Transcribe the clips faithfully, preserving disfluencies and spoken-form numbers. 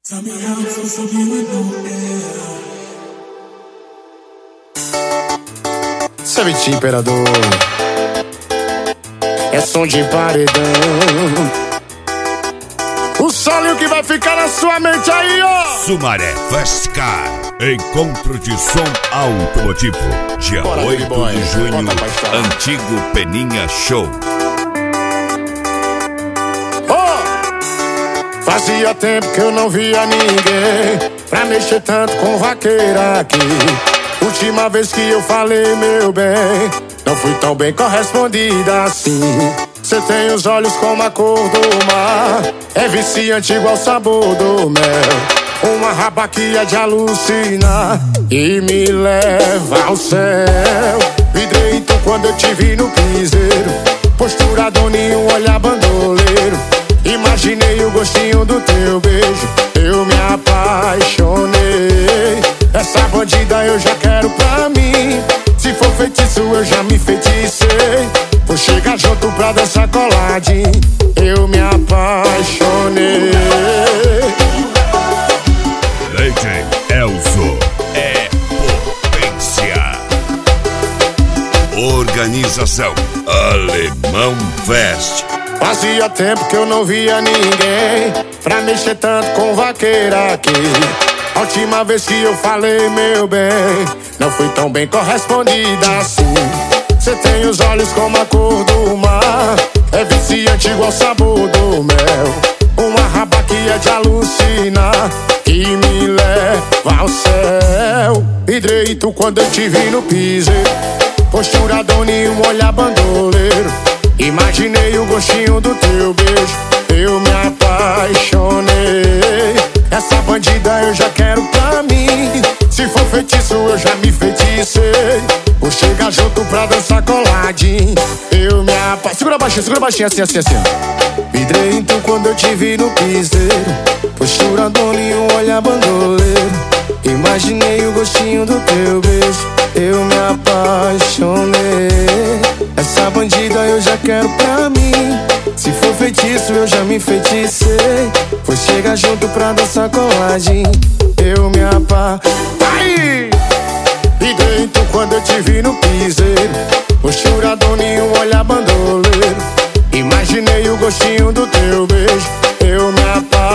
Tell me how I'm supposed to be with no air. Savete Imperador, é som de paredão. O solo que vai ficar na sua mente aí, ó. Sumaré Fast Car, encontro de som automotivo. Dia Bora, oito boy. de junho, Bota pra estrada. Antigo Peninha Show. Oh! Fazia tempo que eu não via ninguém pra mexer tanto com vaqueira aqui. Última vez que eu falei, meu bem, não fui tão bem correspondida assim. Cê tem os olhos como a cor do mar, é viciante igual o sabor do mel. Uma raba que é de alucinar e me leva ao céu. Vidrei tu quando eu te vi no piseiro, postura doninho, olhar bandoleiro. Imaginei o gostinho do teu beijo, eu me apaixonei. Essa bandida eu já quero pra mim, se for feitiço eu já me feticei. Vou chegar junto pra dançar coladinho, eu me apaixonei. Leite Elzo é potência. Organização Alemão Fest. Fazia tempo que eu não via ninguém pra mexer tanto com vaqueira aqui. A última vez que eu falei, meu bem, não fui tão bem correspondida assim. Cê tem os olhos como a cor do mar, é viciante igual o sabor do mel. Uma raba que é de alucinar e me leva ao céu. Vidrei tu quando eu te vi no piseiro, postura doninho, olhar bandoleiro. Imaginei o gostinho do teu beijo, eu me apaixonei. Essa bandida eu já quero pra mim, se for feitiço eu já me feticei. Vou chegar junto pra dançar coladinho, eu me apaixonei. Segura baixinho, segura baixinho, assim, assim, assim. Vidrei então quando eu te vi no piseiro, postura doninho, olhar bandoleiro. Imaginei o gostinho do teu beijo, eu me apaixonei. Essa bandida eu já quero pra mim, se for feitiço eu já me feticei. Vou chegar junto pra dançar coladinho, eu me apaixonei. E dentro quando eu te vi no piseiro, postura doninho, olhar bandoleiro. Imaginei o gostinho do teu beijo, eu me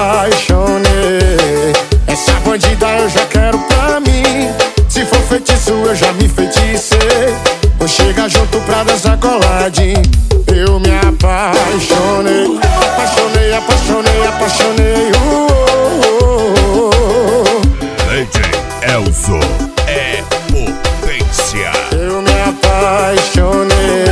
apaixonei. Essa bandida eu já quero pra mim, se for feitiço eu já me feticei. Vou chegar junto pra dançar coladinho, eu me apaixonei. Apaixonei, apaixonei, apaixonei. Uh, uh, uh, uh. Leite Elzo é potência. Eu me apaixonei.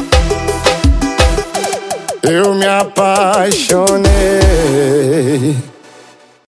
Eu me apaixonei.